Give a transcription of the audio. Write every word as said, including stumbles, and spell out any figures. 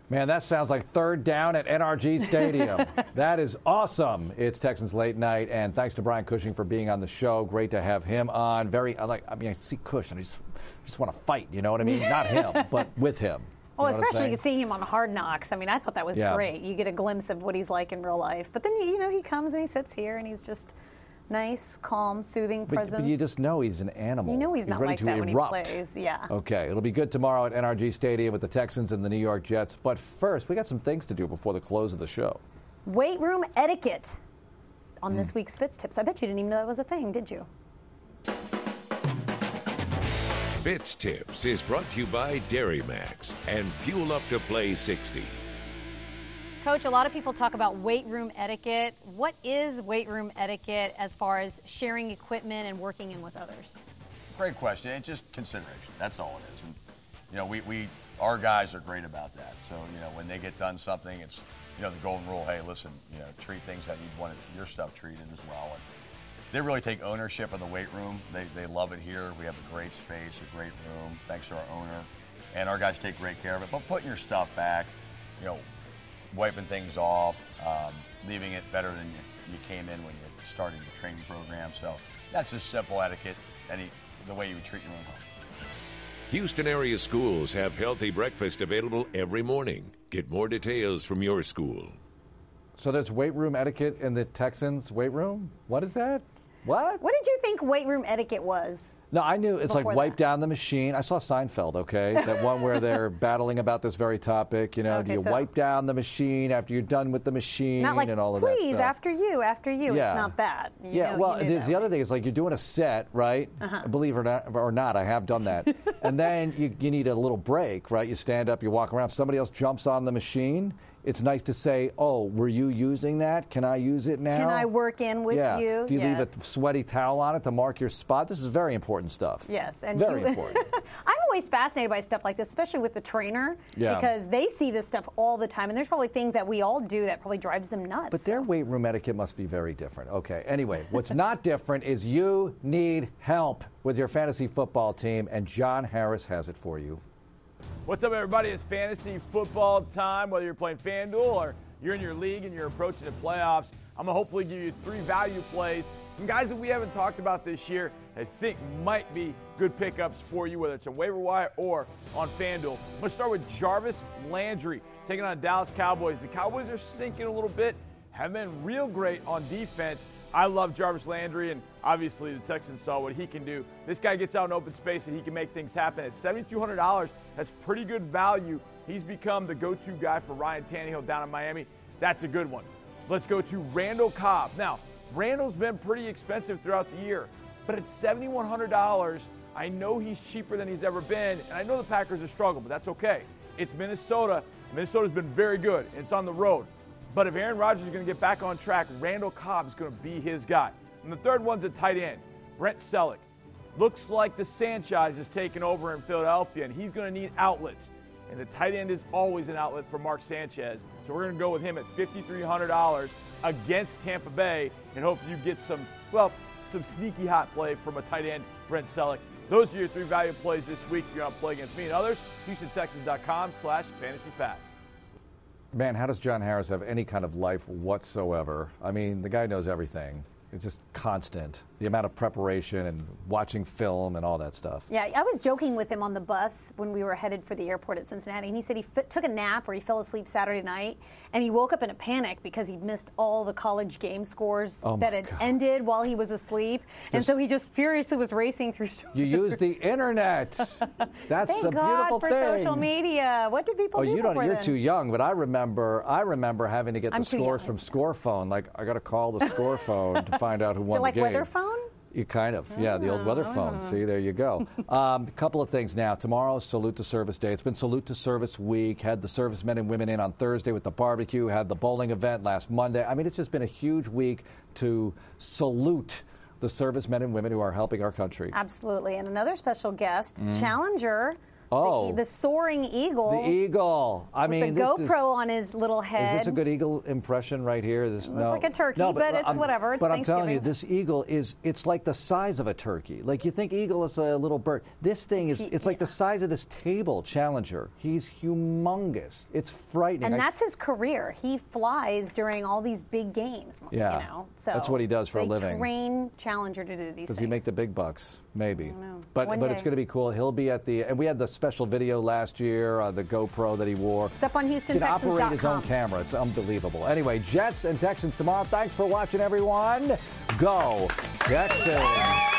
Man, that sounds like third down at N R G Stadium. That is awesome. It's Texans Late Night, and thanks to Brian Cushing for being on the show. Great to have him on. Very, I like. I mean, I see Cush, and I just, I just want to fight. You know what I mean? Not him, but with him. Well, you know especially seeing him on Hard Knocks. I mean, I thought that was yeah. great. You get a glimpse of what he's like in real life. But then, you know, he comes and he sits here, and he's just nice, calm, soothing but, presence. But you just know he's an animal. You know he's, he's not ready like to that erupt. when he plays. Yeah. Okay, it'll be good tomorrow at N R G Stadium with the Texans and the New York Jets. But first, we got some things to do before the close of the show. Weight room etiquette on mm. this week's Fitz Tips. I bet you didn't even know that was a thing, did you? Fitz Tips is brought to you by Dairy Max and Fuel Up to Play sixty. Coach, a lot of people talk about weight room etiquette. What is weight room etiquette as far as sharing equipment and working in with others? Great question. It's just consideration. That's all it is. And, you know, we, we our guys are great about that. So, you know, when they get done something, it's, you know, the golden rule, hey, listen, you know, treat things how you'd want your stuff treated as well. And they really take ownership of the weight room. They, they love it here. We have a great space, a great room, thanks to our owner. And our guys take great care of it. But putting your stuff back, you know, wiping things off, um, leaving it better than you, you came in when you started the training program. So that's just simple etiquette, any the way you would treat your own home. Houston area schools have healthy breakfast available every morning. Get more details from your school. So there's weight room etiquette in the Texans weight room? What is that? What? What did you think weight room etiquette was? No, I knew it's like wipe that. down the machine. I saw Seinfeld, okay? That one where they're battling about this very topic. You know, okay, do you so wipe down the machine after you're done with the machine not like, and all of that please, stuff? after you, after you. Yeah. It's not that. You yeah, know, well, there's that the way. other thing is like you're doing a set, right? Uh-huh. Believe it or not, or not, I have done that. And then you, you need a little break, right? You stand up, you walk around. Somebody else jumps on the machine. It's nice to say, oh, were you using that? Can I use it now? Can I work in with yeah. you? Do you yes. leave a sweaty towel on it to mark your spot? This is very important stuff. Yes. And very you, important. I'm always fascinated by stuff like this, especially with the trainer, yeah. because they see this stuff all the time, and there's probably things that we all do that probably drives them nuts. But their weight room etiquette must be very different. Okay, anyway, what's not different is you need help with your fantasy football team, and John Harris has it for you. What's up, everybody? It's fantasy football time. Whether you're playing FanDuel or you're in your league and you're approaching the playoffs, I'm going to hopefully give you three value plays. Some guys that we haven't talked about this year I think might be good pickups for you, whether it's a waiver wire or on FanDuel. I'm going to start with Jarvis Landry, taking on Dallas Cowboys. The Cowboys are sinking a little bit, haven't been real great on defense. I love Jarvis Landry, and obviously the Texans saw what he can do. This guy gets out in open space, and he can make things happen. At seven thousand two hundred dollars, that's pretty good value. He's become the go-to guy for Ryan Tannehill down in Miami. That's a good one. Let's go to Randall Cobb. Now, Randall's been pretty expensive throughout the year, but at seven thousand one hundred dollars, I know he's cheaper than he's ever been, and I know the Packers are struggling, but that's okay. It's Minnesota. Minnesota's been very good, and it's on the road. But if Aaron Rodgers is going to get back on track, Randall Cobb is going to be his guy. And the third one's a tight end, Brent Selleck. Looks like the Sanchez is taking over in Philadelphia, and he's going to need outlets. And the tight end is always an outlet for Mark Sanchez. So we're going to go with him at five thousand three hundred dollars against Tampa Bay and hope you get some, well, some sneaky hot play from a tight end, Brent Selleck. Those are your three value plays this week. If you're not playing against me and others, Houston Texans dot com slash fantasy pass. Man, how does John Harris have any kind of life whatsoever? I mean, the guy knows everything. It's just constant. The amount of preparation and watching film and all that stuff. Yeah, I was joking with him on the bus when we were headed for the airport at Cincinnati, and he said he f- took a nap or he fell asleep Saturday night, and he woke up in a panic because he'd missed all the college game scores oh that had God. ended while he was asleep, just, and so he just furiously was racing through. You use the internet. That's Thank a beautiful God for thing. social media. What did people oh, do you don't. before You're then? too young, but I remember. I remember having to get I'm the too scores young. from Score Phone. Like I got to call the Score Phone to find out who Is won it like the game. weather phone? You kind of, yeah, the old weather phone. See, there you go. Um, a couple of things now. Tomorrow's Salute to Service Day. It's been Salute to Service Week. Had the servicemen and women in on Thursday with the barbecue. Had the bowling event last Monday. I mean, it's just been a huge week to salute the servicemen and women who are helping our country. Absolutely. And another special guest, Mm. Challenger Oh. The, the soaring eagle. The eagle. I with mean, the this GoPro is, on his little head. Is this a good eagle impression right here? This, It's no. like a turkey, no, but, it's I'm, whatever. It's but I'm telling you, Thanksgiving. this eagle is, it's like the size of a turkey. Like you think eagle is a little bird. This thing It's is, hu- it's like yeah. the size of this table, Challenger. He's humongous. It's frightening. And I- that's his career. He flies during all these big games. Yeah. You know, so That's what he does for a they living. train Challenger to do these Does things. he make the big bucks? Maybe. know. But One but it's day. going to be cool. He'll be at the, and we had the special video last year, uh, the GoPro that he wore. It's up on Houston He can Texans dot operate his own com. camera. It's unbelievable. Anyway, Jets and Texans tomorrow. Thanks for watching, everyone. Go Texans.